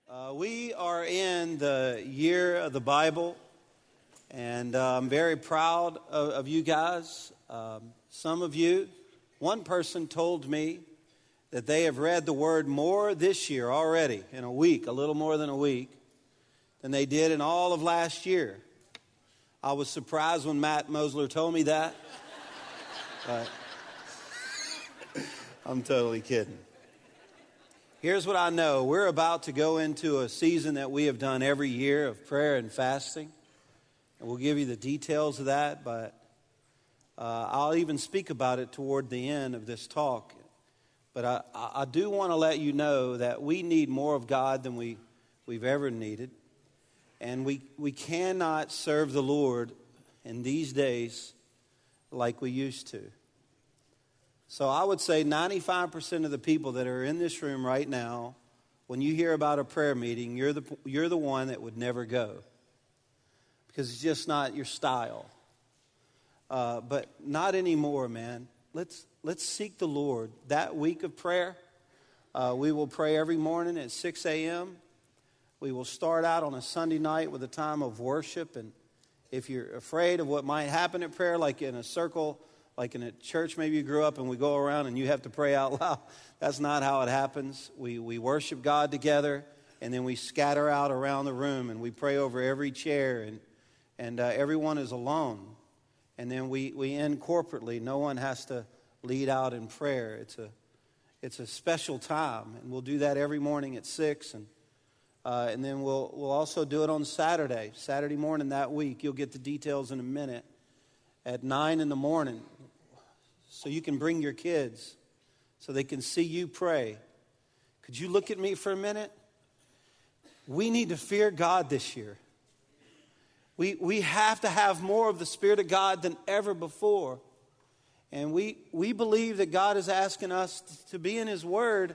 We are in the year of the Bible, and I'm very proud of you guys. Some of you, one person told me that they have read the Word more this year already, in a week, a little more than a week, than they did in all of last year. I was surprised when Matt Mosler told me that, but I'm totally kidding. Here's what I know. We're about to go into a season that we have done every year of prayer and fasting. And we'll give you the details of that, but I'll even speak about it toward the end of this talk. But I do want to let you know that we need more of God than we've ever needed. And we cannot serve the Lord in these days like we used to. So I would say 95% of the people that are in this room right now, when you hear about a prayer meeting, you're the one that would never go, because it's just not your style. But not anymore, man. Let's seek the Lord. That week of prayer, we will pray every morning at 6 a.m. We will start out on a Sunday night with a time of worship. And if you're afraid of what might happen at prayer, like in a circle, like in a church maybe you grew up and we go around and you have to pray out loud, that's not how it happens. We worship God together, and then we scatter out around the room and we pray over every chair, and everyone is alone. And then we end corporately. No one has to lead out in prayer. It's a special time, and we'll do that every morning at 6, and then we'll also do it on Saturday morning that week. You'll get the details in a minute. At 9 in the morning, so you can bring your kids, so they can see you pray. Could you look at me for a minute? We need to fear God this year. We have to have more of the Spirit of God than ever before. And we believe that God is asking us to be in His Word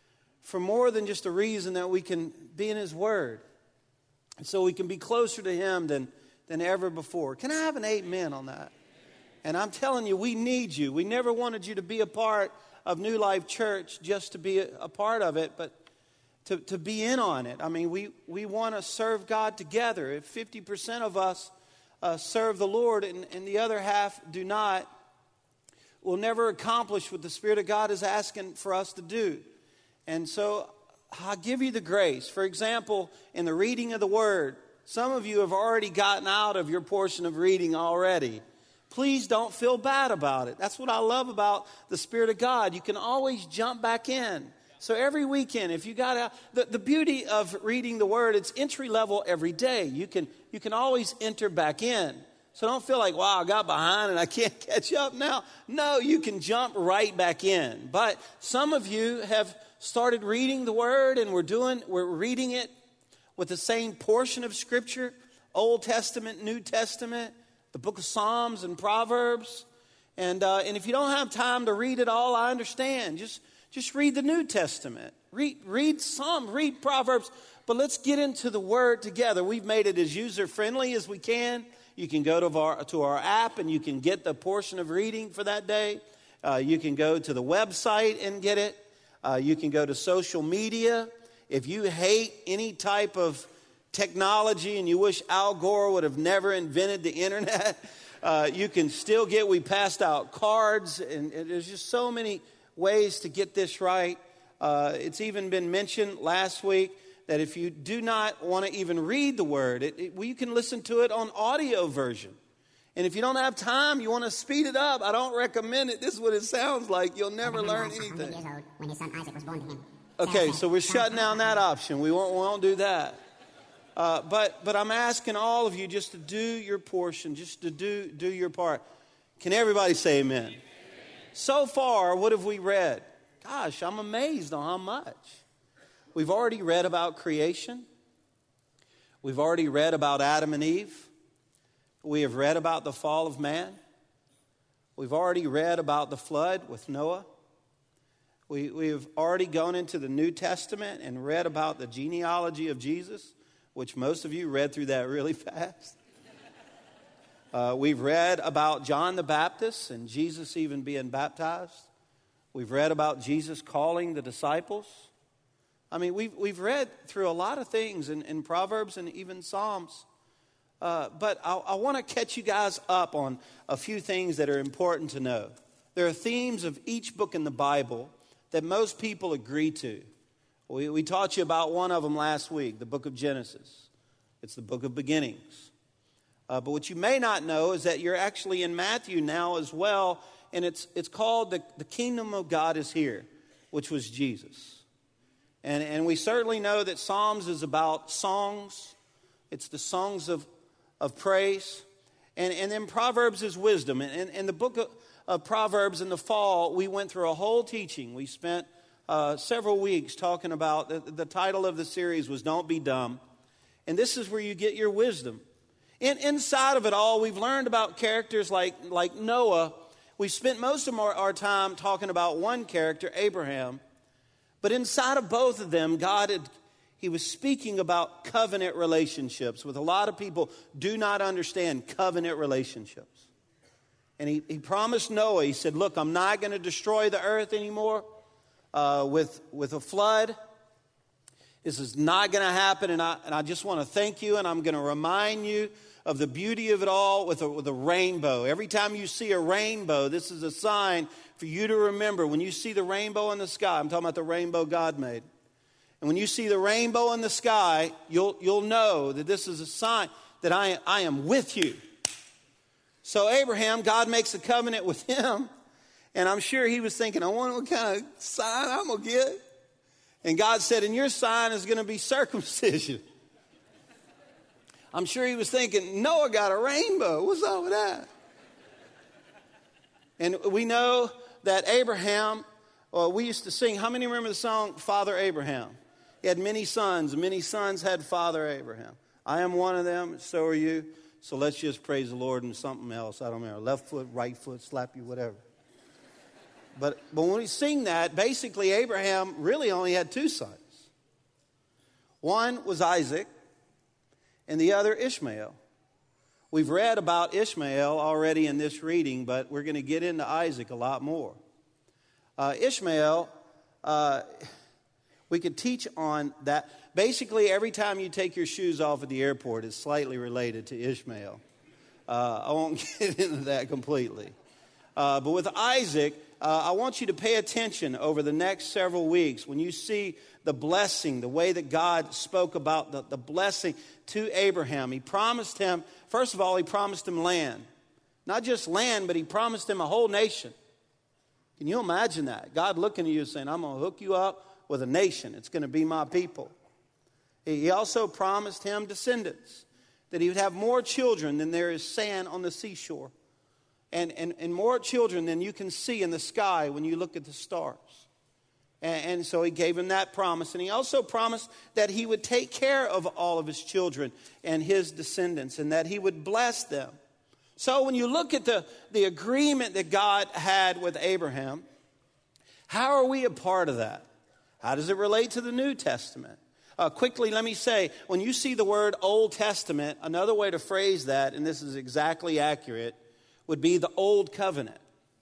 for more than just a reason that we can be in His Word. And so we can be closer to Him than ever before. Can I have an amen on that? And I'm telling you, we need you. We never wanted you to be a part of New Life Church just to be a part of it, but to be in on it. I mean, we want to serve God together. If 50% of us serve the Lord and the other half do not, we'll never accomplish what the Spirit of God is asking for us to do. And so I'll give you the grace. For example, in the reading of the Word, some of you have already gotten out of your portion of reading already. Please don't feel bad about it. That's what I love about the Spirit of God. You can always jump back in. So every weekend, if you got the beauty of reading the Word, it's entry level every day. You can always enter back in. So don't feel like, wow, I got behind and I can't catch up now. No, you can jump right back in. But some of you have started reading the Word, and we're reading it with the same portion of Scripture, Old Testament, New Testament, the book of Psalms and Proverbs. And if you don't have time to read it all, I understand. Just read the New Testament. Read Psalms, read Proverbs. But let's get into the Word together. We've made it as user-friendly as we can. You can go to our app and you can get the portion of reading for that day. You can go to the website and get it. You can go to social media. If you hate any type of technology and you wish Al Gore would have never invented the internet, you can still we passed out cards, and there's just so many ways to get this right. It's even been mentioned last week that if you do not want to even read the Word, you can listen to it on audio version. And if you don't have time, you want to speed it up, I don't recommend it. This is what it sounds like. You'll never learn anything. When his son Isaac was born to him. Okay, so we're shutting down that option. We won't do that. But I'm asking all of you just to do your portion, just to do your part. Can everybody say amen? Amen? So far, what have we read? Gosh, I'm amazed on how much. We've already read about creation. We've already read about Adam and Eve. We have read about the fall of man. We've already read about the flood with Noah. We have already gone into the New Testament and read about the genealogy of Jesus, which most of you read through that really fast. We've read about John the Baptist and Jesus even being baptized. We've read about Jesus calling the disciples. I mean, we've read through a lot of things in Proverbs and even Psalms. But I want to catch you guys up on a few things that are important to know. There are themes of each book in the Bible that most people agree to. We taught you about one of them last week, the book of Genesis. It's the book of beginnings. But what you may not know is that you're actually in Matthew now as well, and it's called the Kingdom of God is Here, which was Jesus. And we certainly know that Psalms is about songs. It's the songs of praise. And then Proverbs is wisdom. And in the book of Proverbs in the fall, we went through a whole teaching. We spent several weeks talking about, the title of the series was Don't Be Dumb. And this is where you get your wisdom. Inside of it all, we've learned about characters like Noah. We've spent most of our time talking about one character, Abraham. But inside of both of them, He was speaking about covenant relationships, with a lot of people do not understand covenant relationships. And he promised Noah, he said, look, I'm not going to destroy the earth anymore with a flood. This is not going to happen, and I just want to thank you, and I'm going to remind you of the beauty of it all with a rainbow. Every time you see a rainbow, this is a sign for you to remember. When you see the rainbow in the sky, I'm talking about the rainbow God made. And when you see the rainbow in the sky, you'll know that this is a sign that I am with you. So Abraham, God makes a covenant with him, and I'm sure he was thinking, I wonder what kind of sign I'm going to get. And God said, and your sign is going to be circumcision. I'm sure he was thinking, Noah got a rainbow. What's up with that? And we know that Abraham, we used to sing, how many remember the song, Father Abraham? He had many sons, and many sons had Father Abraham. I am one of them, so are you. So let's just praise the Lord and something else. I don't remember, left foot, right foot, slap you, whatever. But when we sing that, basically Abraham really only had two sons. One was Isaac, and the other Ishmael. We've read about Ishmael already in this reading, but we're going to get into Isaac a lot more. Ishmael, we could teach on that. Basically, every time you take your shoes off at the airport, it's slightly related to Ishmael. I won't get into that completely. But with Isaac, I want you to pay attention over the next several weeks when you see the blessing, the way that God spoke about the blessing to Abraham. He promised him, first of all, he promised him land. Not just land, but he promised him a whole nation. Can you imagine that? God looking at you saying, I'm going to hook you up with a nation. It's going to be my people. He also promised him descendants, that he would have more children than there is sand on the seashore. And more children than you can see in the sky when you look at the stars. And so he gave him that promise. And he also promised that he would take care of all of his children and his descendants, and that he would bless them. So when you look at the agreement that God had with Abraham, how are we a part of that? How does it relate to the New Testament? Quickly, let me say, when you see the word Old Testament, another way to phrase that, and this is exactly accurate, would be the Old Covenant.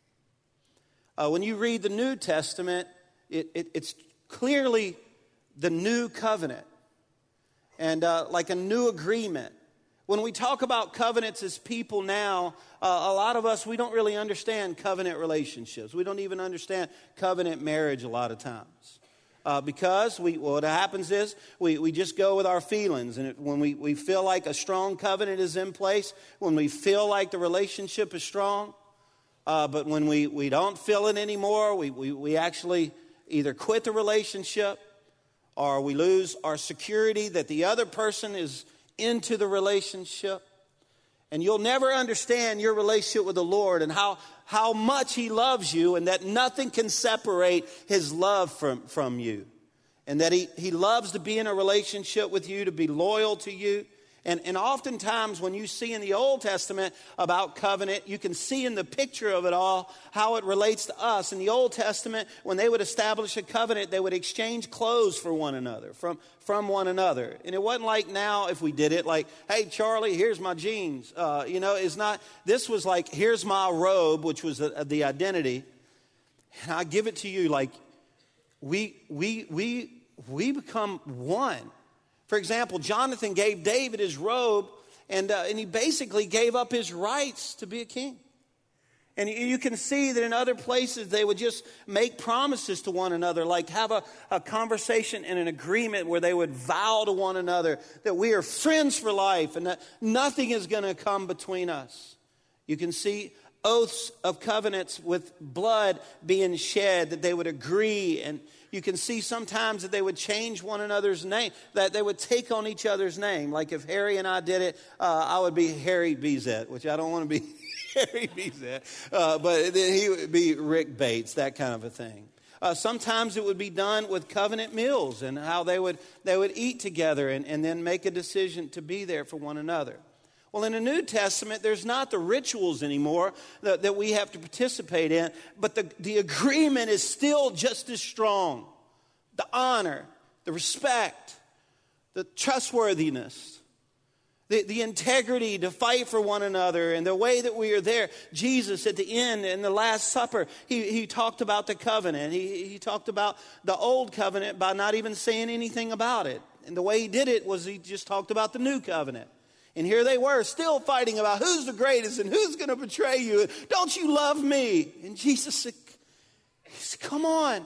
When you read the New Testament, it's clearly the New Covenant, and like a new agreement. When we talk about covenants as people now, a lot of us, we don't really understand covenant relationships. We don't even understand covenant marriage a lot of times. Because what happens is we just go with our feelings. And when we feel like a strong covenant is in place, when we feel like the relationship is strong, but when we don't feel it anymore, we actually either quit the relationship or we lose our security that the other person is into the relationship. And you'll never understand your relationship with the Lord and how much He loves you, and that nothing can separate His love from you. And that He loves to be in a relationship with you, to be loyal to you. And oftentimes when you see in the Old Testament about covenant, you can see in the picture of it all how it relates to us. In the Old Testament, when they would establish a covenant, they would exchange clothes for one another, from one another. And it wasn't like now if we did it like, hey, Charlie, here's my jeans. It's not. This was like, here's my robe, which was the identity. And I give it to you like we we become one. For example, Jonathan gave David his robe, and he basically gave up his rights to be a king. And you can see that in other places they would just make promises to one another, like have a conversation and an agreement where they would vow to one another that we are friends for life and that nothing is going to come between us. You can see oaths of covenants with blood being shed, that they would agree. And you can see sometimes that they would change one another's name, that they would take on each other's name. Like if Harry and I did it, I would be Harry Bezet, which I don't want to be Harry Bezet. But then he would be Rick Bates, that kind of a thing. Sometimes it would be done with covenant meals and how they would eat together and then make a decision to be there for one another. Well, in the New Testament, there's not the rituals anymore that we have to participate in, but the agreement is still just as strong. The honor, the respect, the trustworthiness, the integrity to fight for one another, and the way that we are there. Jesus, at the end, in the Last Supper, he talked about the covenant. He talked about the old covenant by not even saying anything about it. And the way he did it was he just talked about the new covenant. And here they were still fighting about who's the greatest and who's going to betray you. Don't you love me? And Jesus said, come on. I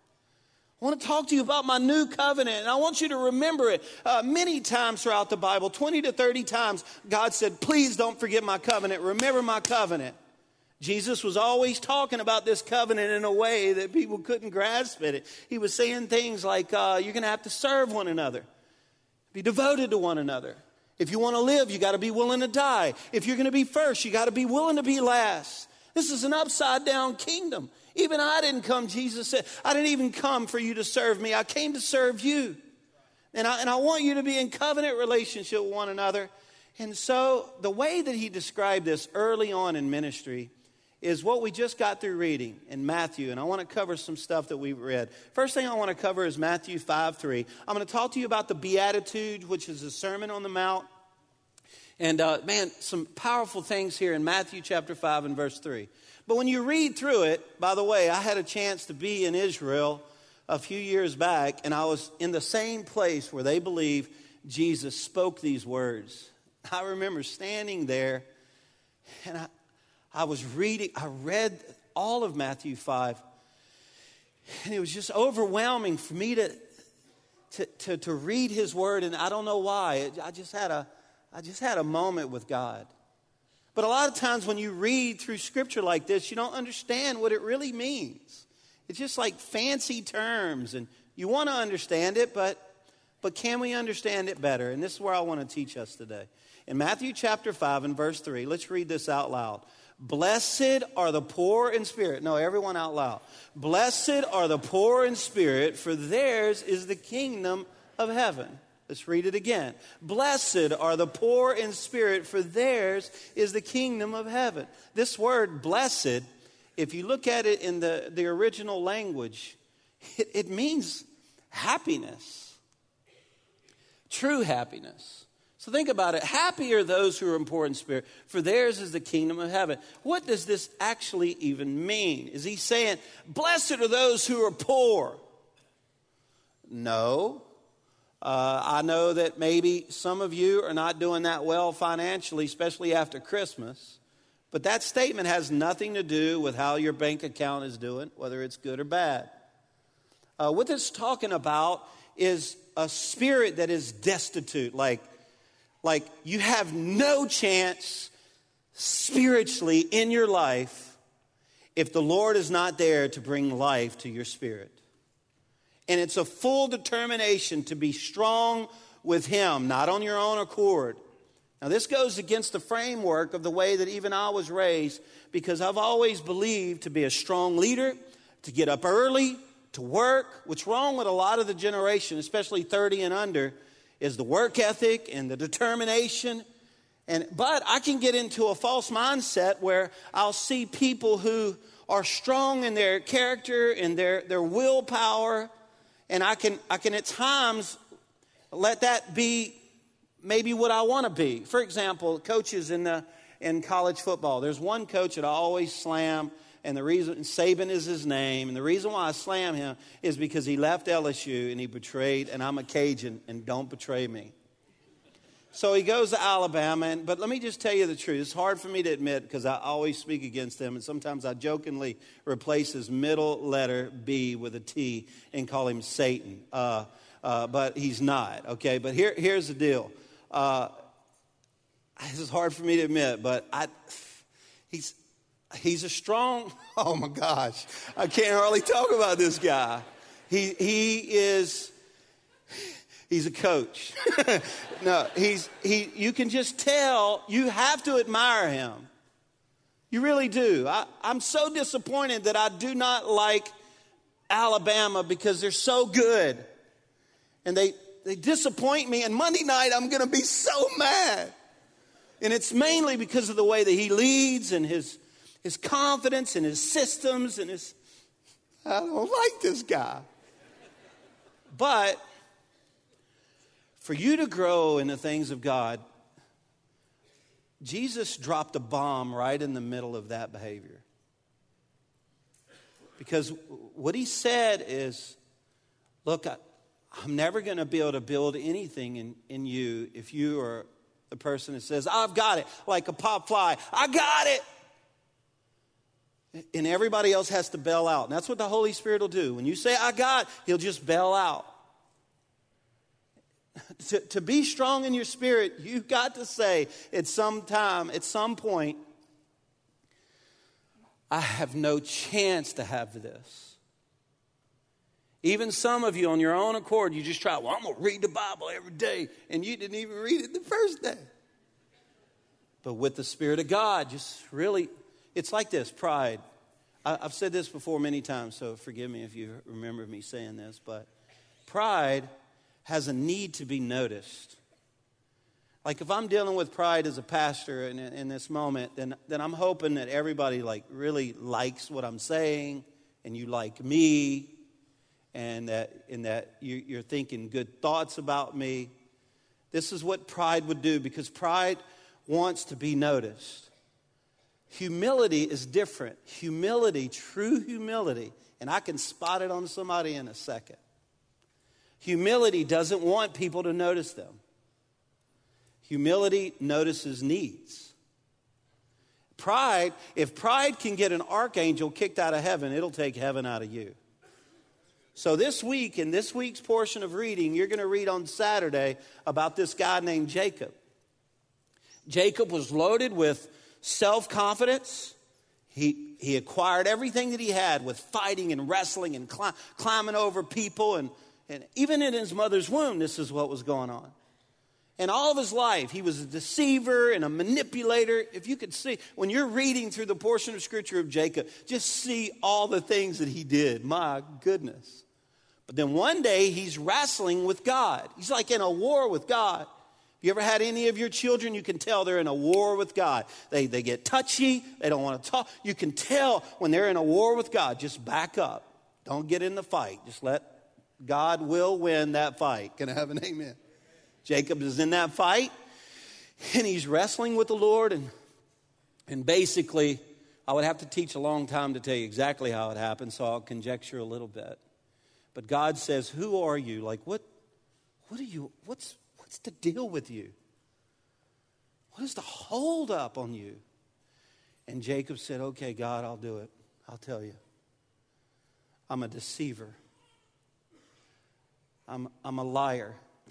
want to talk to you about my new covenant. And I want you to remember it. Many times throughout the Bible, 20 to 30 times, God said, please don't forget my covenant. Remember my covenant. Jesus was always talking about this covenant in a way that people couldn't grasp it. He was saying things like, you're going to have to serve one another. Be devoted to one another. If you want to live, you got to be willing to die. If you're going to be first, you got to be willing to be last. This is an upside down kingdom. Even I didn't come, Jesus said, I didn't even come for you to serve me. I came to serve you. And I want you to be in covenant relationship with one another. And so the way that he described this early on in ministry is what we just got through reading in Matthew. And I want to cover some stuff that we've read. First thing I want to cover is Matthew 5:3. I'm going to talk to you about the Beatitudes, which is the Sermon on the Mount. And some powerful things here in Matthew chapter 5 and verse 3. But when you read through it, by the way, I had a chance to be in Israel a few years back, and I was in the same place where they believe Jesus spoke these words. I remember standing there, and I read all of Matthew 5, and it was just overwhelming for me to read his word, and I don't know why. I just had a moment with God. But a lot of times when you read through scripture like this, you don't understand what it really means. It's just like fancy terms, and you want to understand it, but can we understand it better? And this is where I want to teach us today. In Matthew chapter 5 and verse 3, let's read this out loud. Blessed are the poor in spirit. No, everyone out loud. Blessed are the poor in spirit, for theirs is the kingdom of heaven. Let's read it again. Blessed are the poor in spirit, for theirs is the kingdom of heaven. This word blessed, if you look at it in the original language, it means happiness. True happiness. So think about it. Happy are those who are poor in spirit, for theirs is the kingdom of heaven. What does this actually even mean? Is he saying, blessed are those who are poor? No. I know that maybe some of you are not doing that well financially, especially after Christmas. But that statement has nothing to do with how your bank account is doing, whether it's good or bad. What it's talking about is a spirit that is destitute, like you have no chance spiritually in your life if the Lord is not there to bring life to your spirit. And it's a full determination to be strong with Him, not on your own accord. Now, this goes against the framework of the way that even I was raised, because I've always believed to be a strong leader, to get up early, to work. What's wrong with a lot of the generation, especially 30 and under, is the work ethic and the determination. But I can get into a false mindset where I'll see people who are strong in their character and their willpower, and I can at times let that be maybe what I want to be. For example, coaches in college football. There's one coach that I always slam, And the reason, Saban is his name. And the reason why I slam him is because he left LSU and he betrayed, and I'm a Cajun, and don't betray me. So he goes to Alabama, but let me just tell you the truth. It's hard for me to admit because I always speak against him, and sometimes I jokingly replace his middle letter B with a T and call him Satan. But he's not, okay? But here's the deal. This is hard for me to admit, but he's a strong, oh my gosh, I can't hardly talk about this guy. He's a coach. No, you can just tell, you have to admire him. You really do. I'm so disappointed that I do not like Alabama because they're so good. And they disappoint me, and Monday night I'm going to be so mad. And it's mainly because of the way that he leads and his confidence and his systems and I don't like this guy. But for you to grow in the things of God, Jesus dropped a bomb right in the middle of that behavior. Because what he said is, look, I'm never going to be able to build anything in you if you are the person that says, I've got it, like a pop fly. I got it. And everybody else has to bail out. And that's what the Holy Spirit will do. When you say, I got it, he'll just bail out. To be strong in your spirit, you've got to say at some point, I have no chance to have this. Even some of you on your own accord, you just try, I'm going to read the Bible every day. And you didn't even read it the first day. But with the Spirit of God, just really, it's like this, pride. I've said this before many times, so forgive me if you remember me saying this. But pride has a need to be noticed. Like if I'm dealing with pride as a pastor in this moment, then I'm hoping that everybody really likes what I'm saying, and you like me. And that you're thinking good thoughts about me. This is what pride would do, because pride wants to be noticed. Humility is different. Humility, true humility, and I can spot it on somebody in a second. Humility doesn't want people to notice them. Humility notices needs. Pride, if pride can get an archangel kicked out of heaven, it'll take heaven out of you. So this week, in this week's portion of reading, you're going to read on Saturday about this guy named Jacob. Jacob was loaded with self-confidence. He acquired everything that he had with fighting and wrestling and climbing over people. And even in his mother's womb, this is what was going on. And all of his life, he was a deceiver and a manipulator. If you could see, when you're reading through the portion of Scripture of Jacob, just see all the things that he did. My goodness. But then one day, he's wrestling with God. He's like in a war with God. Have you ever had any of your children? You can tell they're in a war with God. They get touchy. They don't want to talk. You can tell when they're in a war with God. Just back up. Don't get in the fight. Just let God will win that fight. Can I have an amen? Jacob is in that fight, and he's wrestling with the Lord. And basically, I would have to teach a long time to tell you exactly how it happened, so I'll conjecture a little bit. But God says, who are you? Like, what are you? What's the deal with you? What is the hold up on you? And Jacob said, okay, God, I'll do it. I'll tell you. I'm a deceiver. I'm a liar.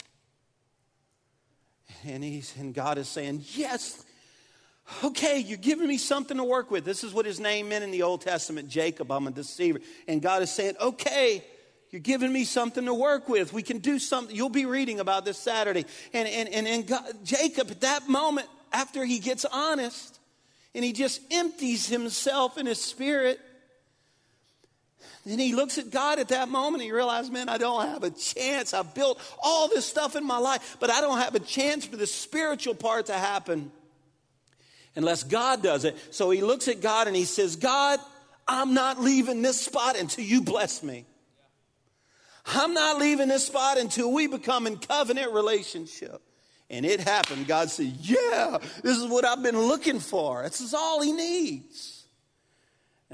And God is saying, yes, okay, you're giving me something to work with. This is what his name meant in the Old Testament, Jacob. I'm a deceiver. And God is saying, okay, you're giving me something to work with. We can do something. You'll be reading about this Saturday. And God, Jacob, at that moment, after he gets honest, and he just empties himself in his spirit, and he looks at God at that moment, and he realizes, man, I don't have a chance. I've built all this stuff in my life, but I don't have a chance for the spiritual part to happen unless God does it. So he looks at God and he says, God, I'm not leaving this spot until you bless me. I'm not leaving this spot until we become in covenant relationship. And it happened. God said, yeah, this is what I've been looking for. This is all he needs.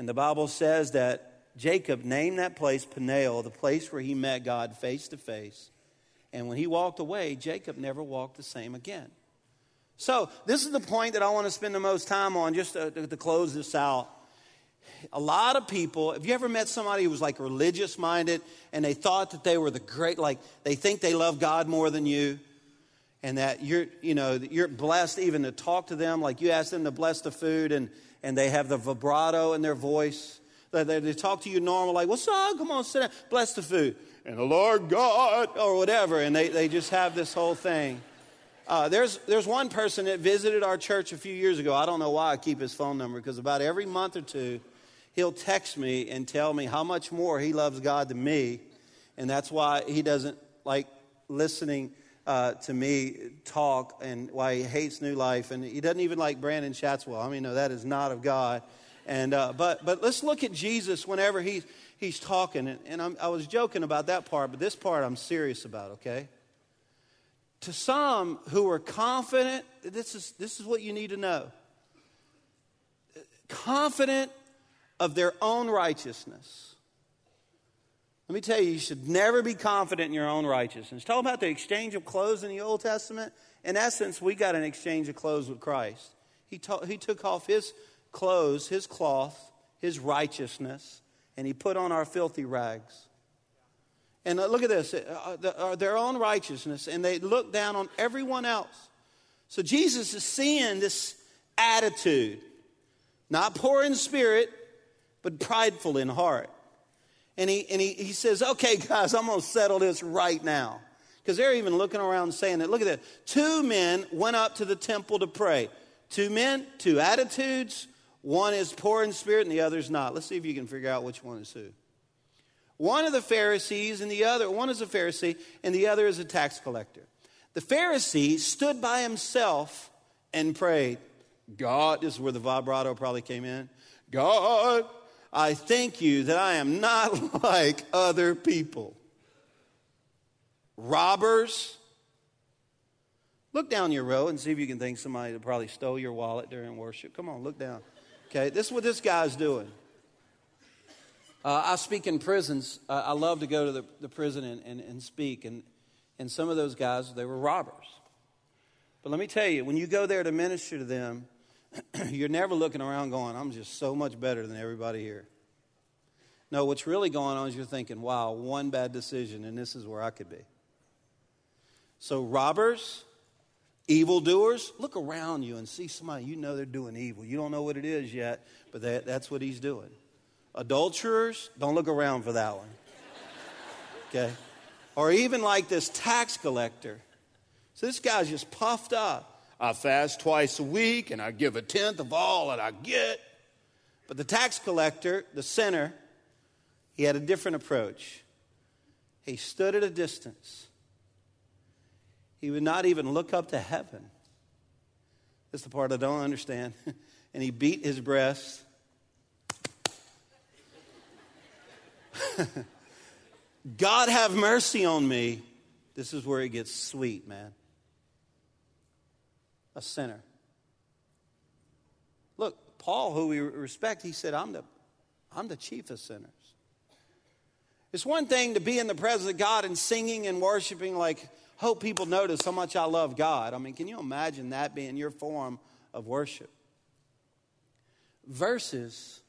And the Bible says that Jacob named that place Peniel, the place where he met God face to face. And when he walked away, Jacob never walked the same again. So this is the point that I want to spend the most time on, just to close this out. A lot of people, have you ever met somebody who was like religious minded and they thought that they were the great, like they think they love God more than you, and that you're blessed even to talk to them, like you ask them to bless the food and they have the vibrato in their voice. They talk to you normal, like, what's up? Come on, sit down, bless the food. And the Lord God, or whatever, and they just have this whole thing. There's one person that visited our church a few years ago. I don't know why I keep his phone number, because about every month or two, he'll text me and tell me how much more he loves God than me. And that's why he doesn't like listening to me talk, and why he hates New Life. And he doesn't even like Brandon Chatswell. I mean, no, that is not of God. And but let's look at Jesus whenever he's talking. And I was joking about that part, but this part I'm serious about, okay? To some who are confident, this is what you need to know. Confident of their own righteousness. Let me tell you, you should never be confident in your own righteousness. Talk about the exchange of clothes in the Old Testament. In essence, we got an exchange of clothes with Christ. He took off his clothes, his cloth, his righteousness, and he put on our filthy rags. And look at this, their own righteousness, and they look down on everyone else. So Jesus is seeing this attitude, not poor in spirit, but prideful in heart. And he says, okay, guys, I'm going to settle this right now. Because they're even looking around saying that, look at that. 2 men went up to the temple to pray. 2 men, 2 attitudes. One is poor in spirit and the other is not. Let's see if you can figure out which one is who. One is a Pharisee and the other is a tax collector. The Pharisee stood by himself and prayed. God, this is where the vibrato probably came in. God, I thank you that I am not like other people. Robbers. Look down your row and see if you can think somebody that probably stole your wallet during worship. Come on, look down. Okay, this is what this guy's doing. I speak in prisons. I love to go to the prison and speak. And some of those guys, they were robbers. But let me tell you, when you go there to minister to them, you're never looking around going, I'm just so much better than everybody here. No, what's really going on is you're thinking, wow, one bad decision, and this is where I could be. So robbers, evildoers, look around you and see somebody you know they're doing evil. You don't know what it is yet, but that's what he's doing. Adulterers, don't look around for that one. Okay? Or even like this tax collector. So this guy's just puffed up. I fast twice a week and I give 1/10 of all that I get. But the tax collector, the sinner, he had a different approach. He stood at a distance. He would not even look up to heaven. That's the part I don't understand. And he beat his breast. God have mercy on me. This is where it gets sweet, man. A sinner. Look, Paul, who we respect, he said, I'm the chief of sinners. It's one thing to be in the presence of God and singing and worshiping, like, hope people notice how much I love God. I mean, can you imagine that being your form of worship? Versus,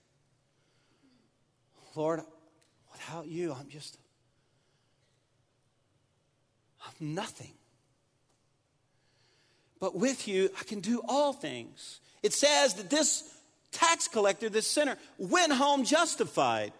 Lord, without you, I'm nothing. But with you, I can do all things. It says that this tax collector, this sinner, went home justified.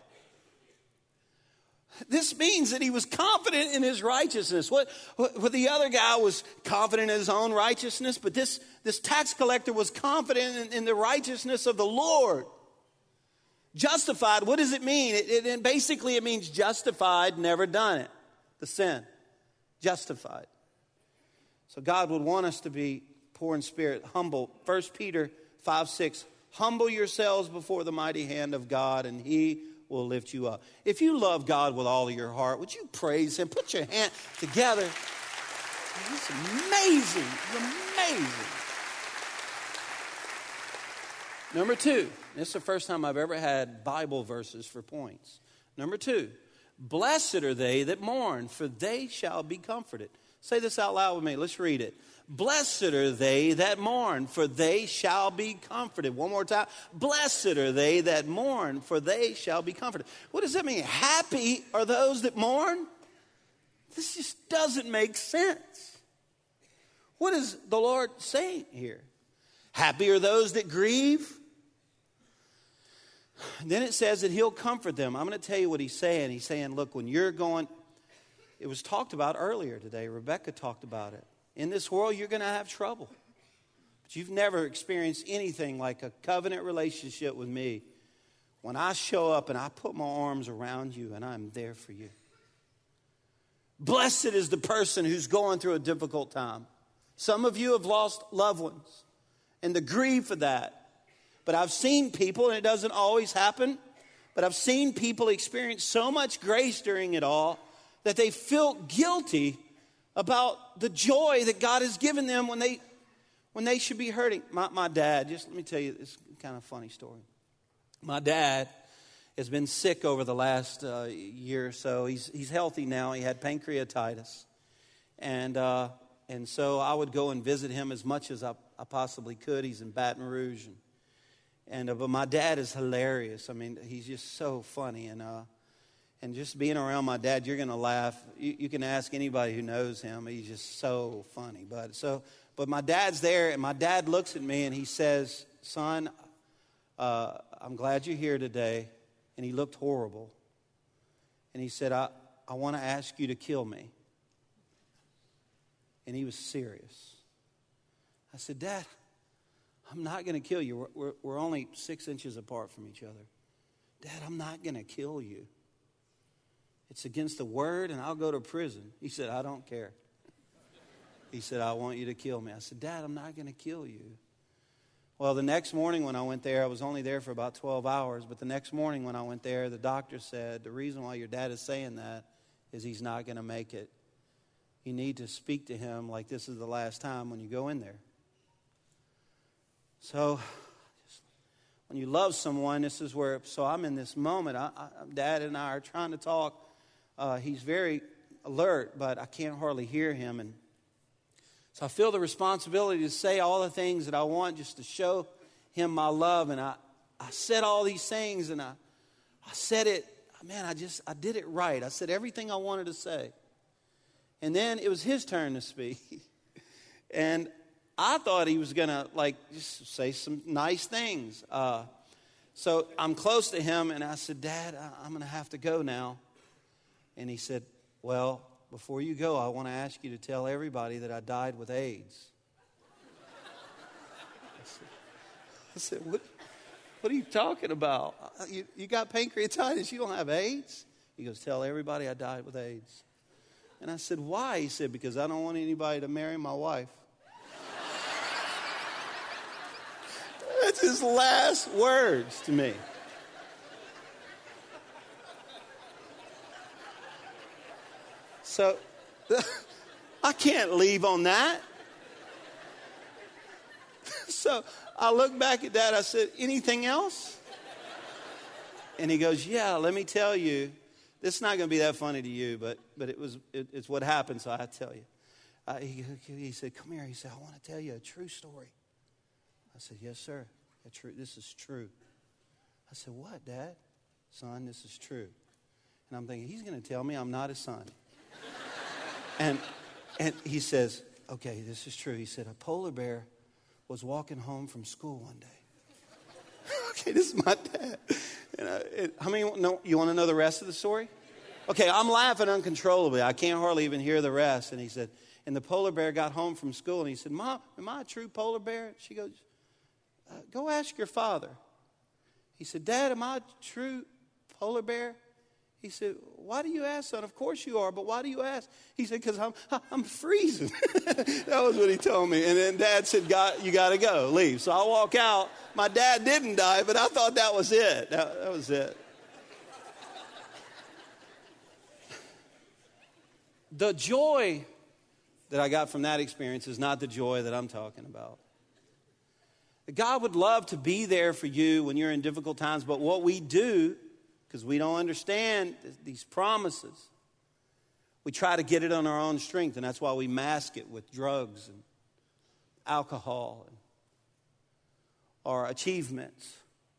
This means that he was confident in his righteousness. What the other guy was confident in his own righteousness, but this tax collector was confident in the righteousness of the Lord. Justified, what does it mean? Basically, it means justified, never done it. The sin. Justified. So God would want us to be poor in spirit, humble. 1 Peter 5:6. Humble yourselves before the mighty hand of God, and he will lift you up. If you love God with all of your heart, would you praise him? Put your hand together. It's amazing. It's amazing. Number two, this is the first time I've ever had Bible verses for points. Number two, blessed are they that mourn, for they shall be comforted. Say this out loud with me. Let's read it. Blessed are they that mourn, for they shall be comforted. One more time. Blessed are they that mourn, for they shall be comforted. What does that mean? Happy are those that mourn? This just doesn't make sense. What is the Lord saying here? Happy are those that grieve? Then it says that he'll comfort them. I'm going to tell you what he's saying. He's saying, look, when you're going, it was talked about earlier today. Rebecca talked about it. In this world, you're going to have trouble. But you've never experienced anything like a covenant relationship with me. When I show up and I put my arms around you and I'm there for you. Blessed is the person who's going through a difficult time. Some of you have lost loved ones and the grief of that. But I've seen people, and it doesn't always happen, but I've seen people experience so much grace during it all that they feel guilty about the joy that God has given them when they should be hurting. My dad, just let me tell you this kind of funny story. My dad has been sick over the last year or so. He's healthy now. He had pancreatitis. And so I would go and visit him as much as I possibly could. He's in Baton Rouge. But my dad is hilarious. I mean, he's just so funny. And just being around my dad, you're going to laugh. You can ask anybody who knows him. He's just so funny. But my dad's there, and my dad looks at me, and he says, son, I'm glad you're here today. And he looked horrible. And he said, I want to ask you to kill me. And he was serious. I said, Dad, I'm not going to kill you. We're only 6 inches apart from each other. Dad, I'm not going to kill you. It's against the word, and I'll go to prison. He said, I don't care. He said, I want you to kill me. I said, Dad, I'm not going to kill you. Well, the next morning when I went there, I was only there for about 12 hours. But the next morning when I went there, the doctor said, the reason why your dad is saying that is he's not going to make it. You need to speak to him like this is the last time when you go in there. So when you love someone, this is where, so I'm in this moment. Dad and I are trying to talk. He's very alert, but I can't hardly hear him. And so I feel the responsibility to say all the things that I want just to show him my love. And I said all these things, and I said it, man, I did it right. I said everything I wanted to say. And then it was his turn to speak. And I thought he was going to just say some nice things. So I'm close to him, and I said, Dad, I'm going to have to go now. And he said, well, before you go, I want to ask you to tell everybody that I died with AIDS. I said, what are you talking about? You got pancreatitis. You don't have AIDS? He goes, tell everybody I died with AIDS. And I said, why? He said, because I don't want anybody to marry my wife. That's his last words to me. So I can't leave on that. So I looked back at Dad. I said, anything else? And he goes, yeah, let me tell you. This is not going to be that funny to you, but it's what happened, so I tell you. He said, come here. He said, I want to tell you a true story. I said, yes, sir. This is true. I said, what, Dad? Son, this is true. And I'm thinking, he's going to tell me I'm not his son. And he says, okay, this is true. He said, a polar bear was walking home from school one day. Okay, this is my dad. How many know? You want to know the rest of the story? Okay, I'm laughing uncontrollably. I can't hardly even hear the rest. And he said, and the polar bear got home from school, and he said, Mom, am I a true polar bear? She goes, go ask your father. He said, Dad, am I a true polar bear? He said, why do you ask, son? Of course you are, but why do you ask? He said, because I'm freezing. That was what he told me. And then Dad said, you got to go, leave. So I walk out. My dad didn't die, but I thought that was it. That was it. The joy that I got from that experience is not the joy that I'm talking about. God would love to be there for you when you're in difficult times, but what we do, because we don't understand these promises, we try to get it on our own strength, and that's why we mask it with drugs and alcohol and our achievements.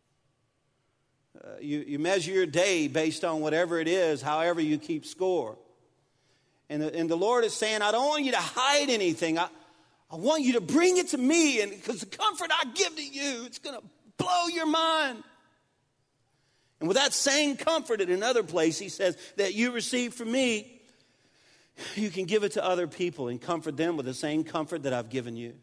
You measure your day based on whatever it is, however you keep score. And the Lord is saying, I don't want you to hide anything. I want you to bring it to me, and because the comfort I give to you, it's going to blow your mind. And with that same comfort in another place, he says, that you receive from me, you can give it to other people and comfort them with the same comfort that I've given you.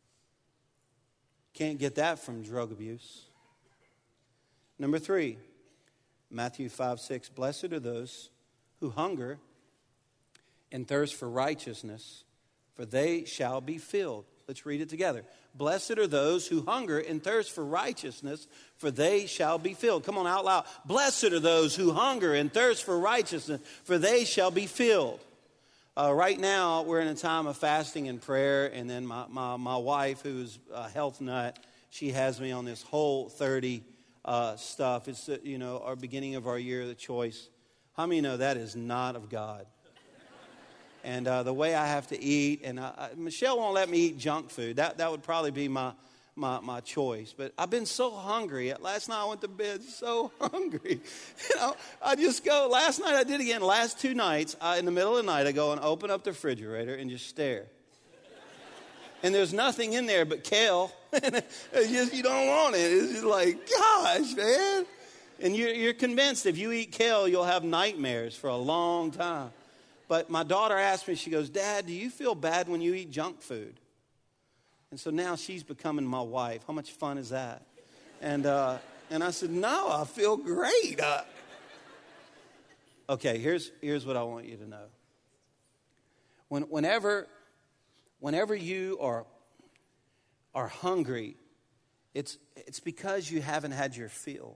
Can't get that from drug abuse. Number 3, Matthew 5:6. Blessed are those who hunger and thirst for righteousness, for they shall be filled. Let's read it together. Blessed are those who hunger and thirst for righteousness, for they shall be filled. Come on, out loud. Blessed are those who hunger and thirst for righteousness, for they shall be filled. Right now, we're in a time of fasting and prayer, and then my wife, who's a health nut, she has me on this Whole 30 stuff. It's, our beginning of our year, the choice. How many know that is not of God? And the way I have to eat, and Michelle won't let me eat junk food. That would probably be my choice. But I've been so hungry. Last night I went to bed so hungry. I just go. Last night I did again. Last 2 nights, in the middle of the night, I go and open up the refrigerator and just stare. And there's nothing in there but kale. It's just, you don't want it. It's just like, gosh, man. And you're convinced if you eat kale, you'll have nightmares for a long time. But my daughter asked me, she goes, Dad, do you feel bad when you eat junk food? And so now she's becoming my wife. How much fun is that? And I said, no, I feel great. Okay, here's what I want you to know. Whenever you are hungry, it's because you haven't had your fill.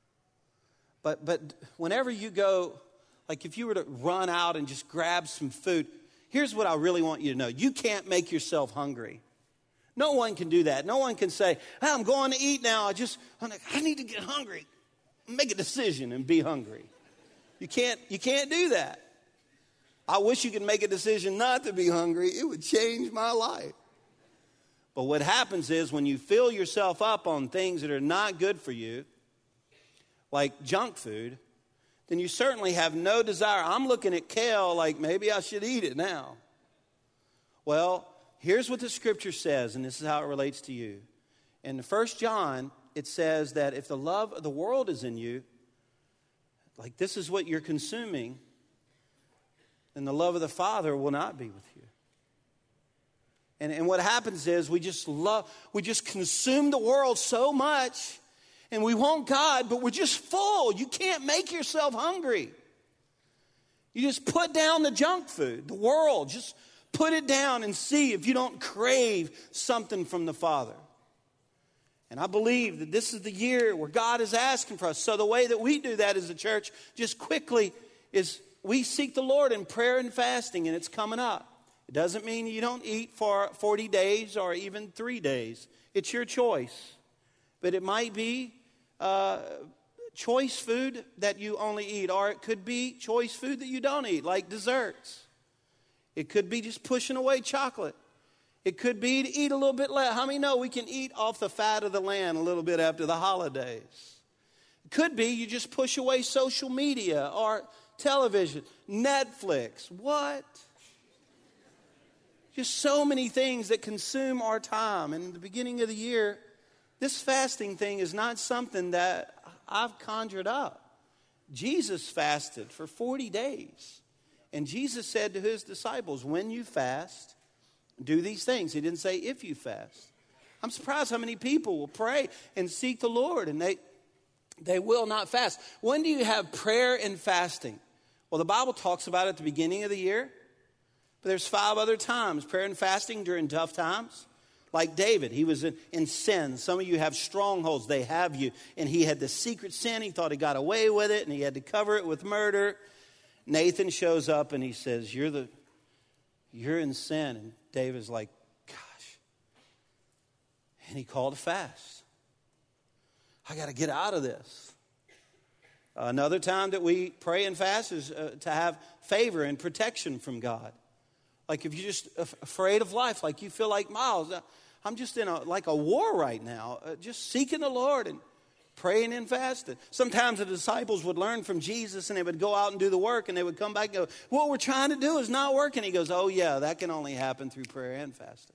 But whenever you go, like if you were to run out and just grab some food, here's what I really want you to know. You can't make yourself hungry. No one can do that. No one can say, hey, I'm going to eat now. I need to get hungry. Make a decision and be hungry. You can't do that. I wish you could make a decision not to be hungry. It would change my life. But what happens is when you fill yourself up on things that are not good for you, like junk food, then you certainly have no desire. I'm looking at kale like maybe I should eat it now. Well, here's what the scripture says, and this is how it relates to you. In 1 John, it says that if the love of the world is in you, like this is what you're consuming, then the love of the Father will not be with you. And what happens is we just consume the world so much, and we want God, but we're just full. You can't make yourself hungry. You just put down the junk food, the world. Just put it down and see if you don't crave something from the Father. And I believe that this is the year where God is asking for us. So the way that we do that as a church, just quickly, is we seek the Lord in prayer and fasting, and it's coming up. It doesn't mean you don't eat for 40 days or even 3 days. It's your choice. But it might be choice food that you only eat, or it could be choice food that you don't eat, like desserts. It could be just pushing away chocolate. It could be to eat a little bit less. How many know we can eat off the fat of the land a little bit after the holidays? It could be you just push away social media or television, Netflix. What? Just so many things that consume our time. And in the beginning of the year, this fasting thing is not something that I've conjured up. Jesus fasted for 40 days. And Jesus said to his disciples, when you fast, do these things. He didn't say if you fast. I'm surprised how many people will pray and seek the Lord and they will not fast. When do you have prayer and fasting? Well, the Bible talks about it at the beginning of the year. But there's 5 other times, prayer and fasting during tough times. Like David, he was in sin. Some of you have strongholds. They have you. And he had the secret sin. He thought he got away with it, and he had to cover it with murder. Nathan shows up, and he says, you're in sin. And David's like, gosh. And he called a fast. I got to get out of this. Another time that we pray and fast is to have favor and protection from God. Like if you're just afraid of life, like you feel like Miles, I'm just in like a war right now, just seeking the Lord and praying and fasting. Sometimes the disciples would learn from Jesus and they would go out and do the work and they would come back and go, what we're trying to do is not working. He goes, oh yeah, that can only happen through prayer and fasting.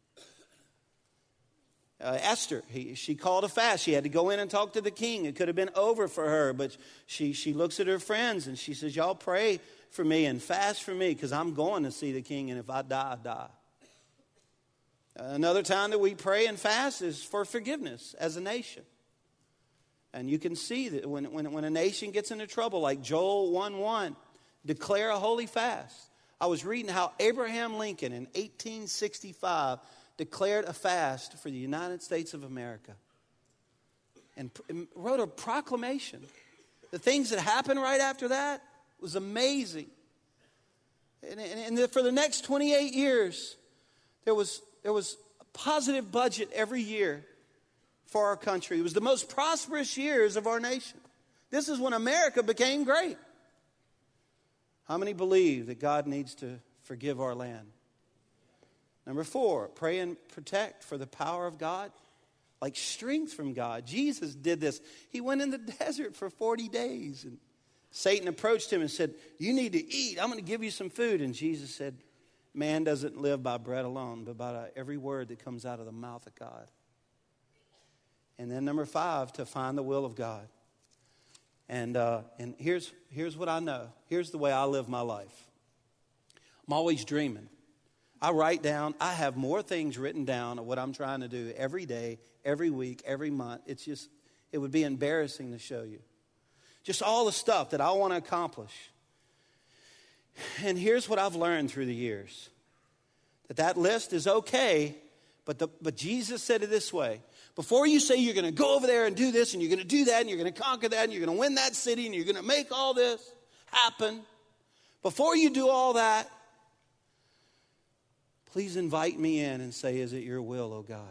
Esther, she called a fast. She had to go in and talk to the king. It could have been over for her, but she looks at her friends and she says, y'all pray for me and fast for me because I'm going to see the king, and if I die, I die. Another time that we pray and fast is for forgiveness as a nation. And you can see that when a nation gets into trouble, like Joel 1:1, declare a holy fast. I was reading how Abraham Lincoln in 1865 declared a fast for the United States of America and wrote a proclamation. The things that happened right after that was amazing. And for the next 28 years, there was a positive budget every year for our country. It was the most prosperous years of our nation. This is when America became great. How many believe that God needs to forgive our land? Number 4, pray and protect for the power of God, like strength from God. Jesus did this. He went in the desert for 40 days, and Satan approached him and said, you need to eat. I'm going to give you some food. And Jesus said, man doesn't live by bread alone, but by every word that comes out of the mouth of God. And then number 5, to find the will of God. And here's what I know. Here's the way I live my life. I'm always dreaming. I write down, I have more things written down of what I'm trying to do every day, every week, every month. It would be embarrassing to show you. Just all the stuff that I want to accomplish. And here's what I've learned through the years. That list is okay, but Jesus said it this way. Before you say you're going to go over there and do this, and you're going to do that, and you're going to conquer that, and you're going to win that city, and you're going to make all this happen, before you do all that, please invite me in and say, is it your will, oh God?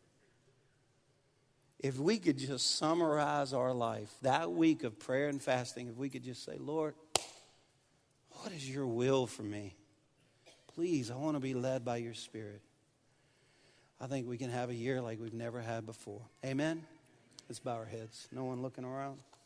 If we could just summarize our life, that week of prayer and fasting, if we could just say, Lord, what is your will for me? Please, I want to be led by your Spirit. I think we can have a year like we've never had before. Amen? Let's bow our heads. No one looking around.